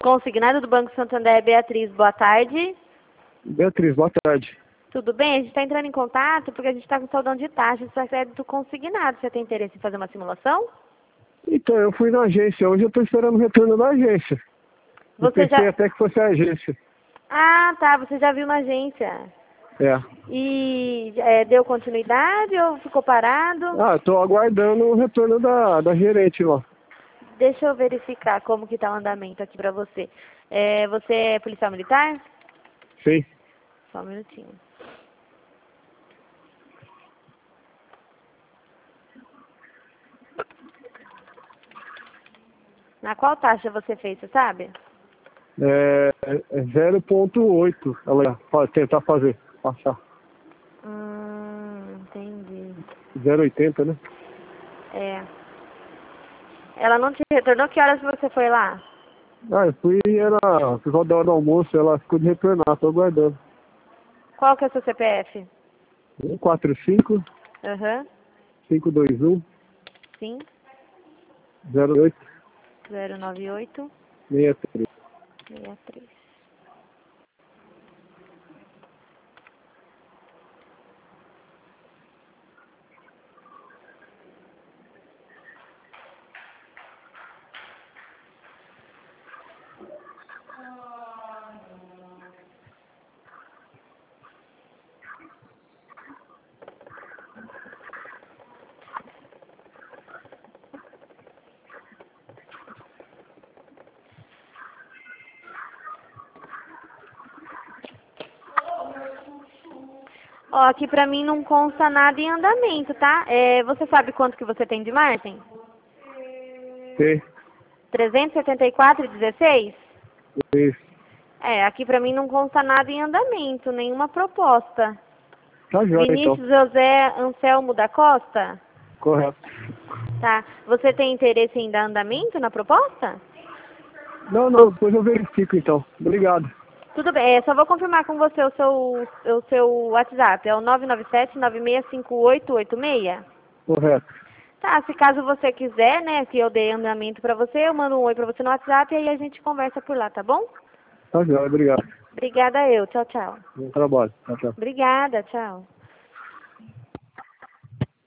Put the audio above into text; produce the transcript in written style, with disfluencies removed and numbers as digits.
Consignado do Banco Santander, Beatriz, boa tarde. Beatriz, boa tarde. Tudo bem? A gente está entrando em contato porque a gente está com saudão de taxas para crédito consignado. Você tem interesse em fazer uma simulação? Então, eu fui na agência. Hoje eu estou esperando o retorno da agência. Eu pensei até que fosse a agência. Ah, tá. Você já viu na agência. É. E deu continuidade ou ficou parado? Ah, estou aguardando o retorno da gerente lá. Deixa eu verificar como que tá o andamento aqui para você. Você é policial militar? Sim. Só um minutinho. Na qual taxa você fez, você sabe? É 0,8. Ela pode tentar fazer, passar. Entendi. 0,80, né? É. Ela não te retornou? Que horas você foi lá? Ah, eu fui, por volta da hora do almoço, ela ficou de retornar, estou aguardando. Qual que é o seu CPF? 145 Aham. 521 Sim. 08 098 63. 63. Ó, aqui pra mim não consta nada em andamento, tá? Você sabe quanto que você tem de margem? Sim. 374,16? Isso. Aqui pra mim não consta nada em andamento, nenhuma proposta. Tá jóia, então. Vinícius José Anselmo da Costa? Correto. Tá. Você tem interesse em dar andamento na proposta? Não, depois eu verifico, então. Obrigado. Tudo bem, só vou confirmar com você o seu WhatsApp. É o 997-965886? Correto. Tá, se caso você quiser, né, que eu dê andamento pra você, eu mando um oi pra você no WhatsApp e aí a gente conversa por lá, tá bom? Tá jóia, obrigado. Obrigada eu. Tchau, tchau. Bom trabalho. Tchau, tchau. Obrigada, tchau.